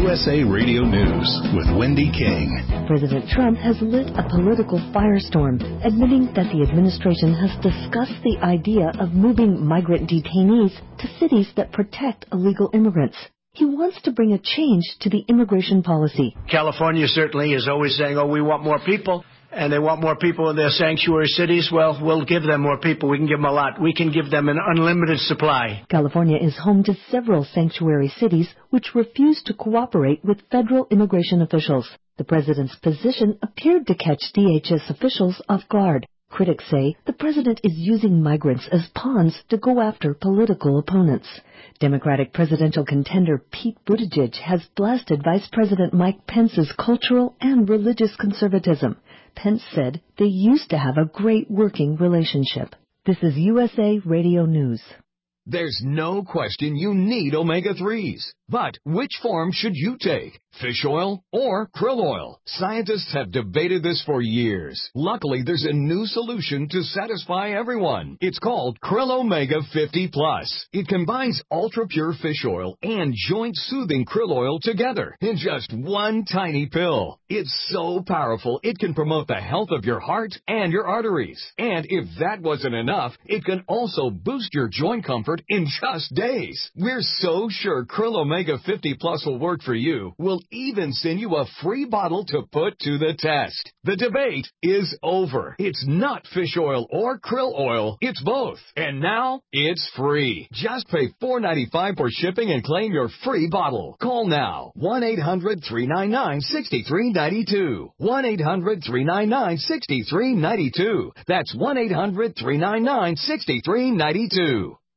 USA Radio News with Wendy King. President Trump has lit a political firestorm, admitting that the administration has discussed the idea of moving migrant detainees to cities that protect illegal immigrants. He wants to bring a change to the immigration policy. California certainly is always saying, we want more people. And they want more people in their sanctuary cities. Well, we'll give them more people. We can give them a lot. We can give them an unlimited supply. California is home to several sanctuary cities which refuse to cooperate with federal immigration officials. The president's position appeared to catch DHS officials off guard. Critics say the president is using migrants as pawns to go after political opponents. Democratic presidential contender Pete Buttigieg has blasted Vice President Mike Pence's cultural and religious conservatism. Pence said they used to have a great working relationship. This is USA Radio News. There's no question you need omega-3s. But which form should you take? Fish oil or krill oil? Scientists have debated this for years. Luckily, there's a new solution to satisfy everyone. It's called Krill Omega 50 Plus. It combines ultra-pure fish oil and joint-soothing krill oil together in just one tiny pill. It's so powerful, it can promote the health of your heart and your arteries. And if that wasn't enough, it can also boost your joint comfort in just days. We're so sure Krill Omega 50 Plus will work for you. We'll even send you a free bottle to put to the test. The debate is over. It's not fish oil or krill oil. It's both. And now it's free. Just pay $4.95 for shipping and claim your free bottle. Call now. 1-800-399-6392. 1-800-399-6392. That's 1-800-399-6392.